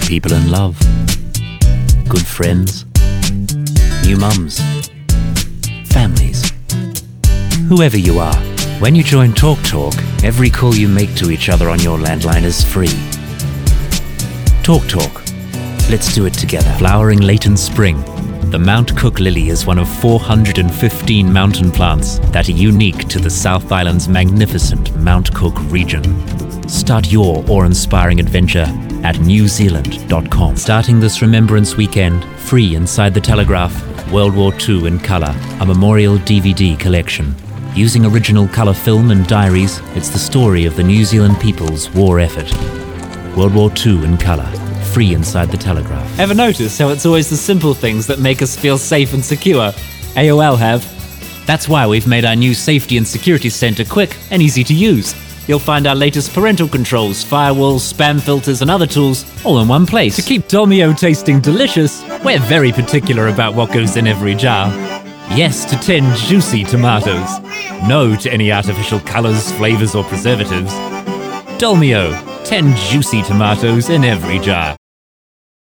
people in love, good friends, new mums, families. Whoever you are, when you join TalkTalk, every call you make to each other on your landline is free. TalkTalk. Let's do it together. Flowering late in spring, the Mount Cook lily is one of 415 mountain plants that are unique to the South Island's magnificent Mount Cook region. Start your awe-inspiring adventure at newzealand.com. Starting this Remembrance Weekend, free inside the Telegraph, World War II in colour, a memorial DVD collection. Using original colour film and diaries, it's the story of the New Zealand people's war effort. World War II in colour, free inside the Telegraph. Ever notice how it's always the simple things that make us feel safe and secure? AOL have. That's why we've made our new Safety and Security Centre quick and easy to use. You'll find our latest parental controls, firewalls, spam filters and other tools all in one place. To keep Dolmio tasting delicious, we're very particular about what goes in every jar. Yes to 10 juicy tomatoes. No to any artificial colours, flavours or preservatives. Dolmio, 10 juicy tomatoes in every jar.